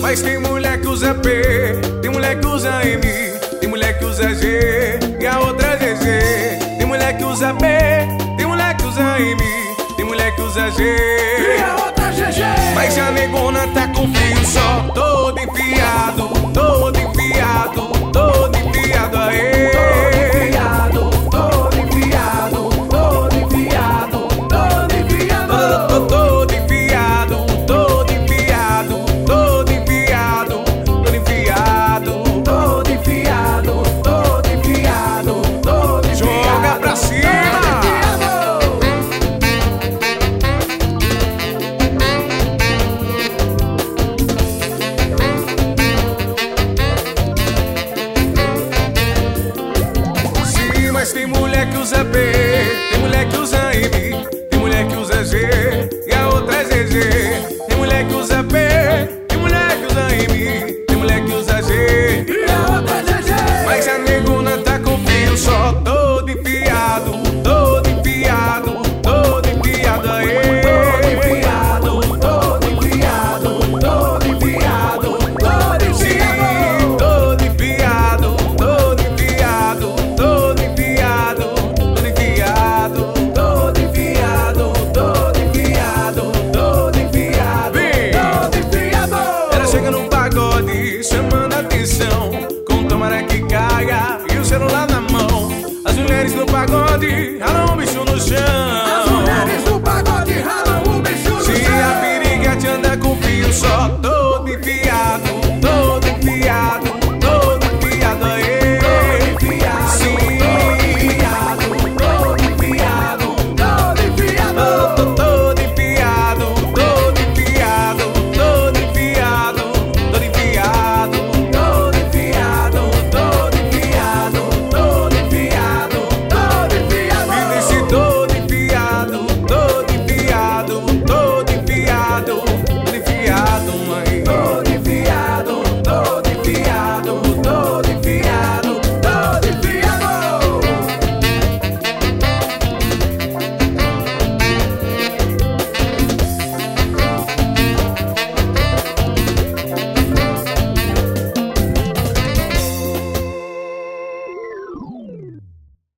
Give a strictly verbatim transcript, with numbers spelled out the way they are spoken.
Mas tem mulher que usa P, tem mulher que usa M, tem mulher que usa G e a outra G G. Tem mulher que usa P, tem mulher que usa M, tem mulher que usa G e a outra G G. Mas já